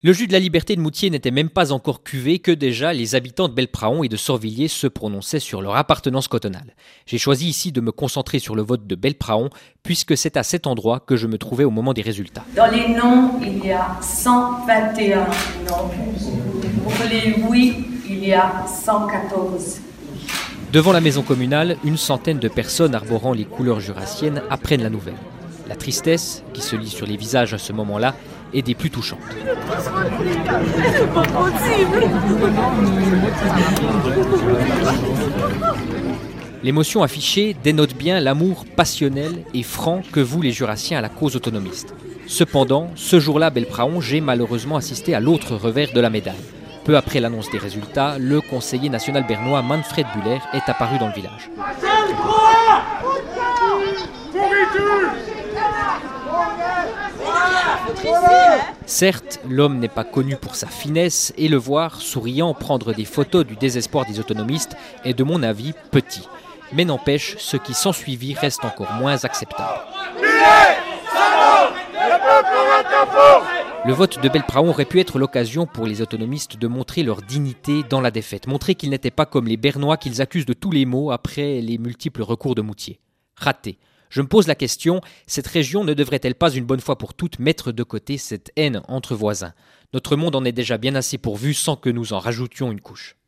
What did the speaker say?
Le jus de la liberté de Moutier n'était même pas encore cuvé que déjà les habitants de Belpraon et de Sorvilliers se prononçaient sur leur appartenance cotonale. J'ai choisi ici de me concentrer sur le vote de Belpraon puisque c'est à cet endroit que je me trouvais au moment des résultats. Dans les non, il y a 121 non. Pour les oui, il y a 114. Devant la maison communale, une centaine de personnes arborant les couleurs jurassiennes apprennent la nouvelle. La tristesse, qui se lit sur les visages à ce moment-là, est des plus touchantes. L'émotion affichée dénote bien l'amour passionnel et franc que vouent les Jurassiens à la cause autonomiste. Cependant, ce jour-là à Belpraon, j'ai malheureusement assisté à l'autre revers de la médaille. Peu après l'annonce des résultats, le conseiller national bernois Manfred Buller est apparu dans le village. Certes, l'homme n'est pas connu pour sa finesse et le voir, souriant, prendre des photos du désespoir des autonomistes est de mon avis petit. Mais n'empêche, ce qui s'ensuivit reste encore moins acceptable. Le vote de Belpraon aurait pu être l'occasion pour les autonomistes de montrer leur dignité dans la défaite, montrer qu'ils n'étaient pas comme les Bernois qu'ils accusent de tous les maux après les multiples recours de Moutier. Raté. Je me pose la question, cette région ne devrait-elle pas une bonne fois pour toutes mettre de côté cette haine entre voisins ? Notre monde en est déjà bien assez pourvu sans que nous en rajoutions une couche.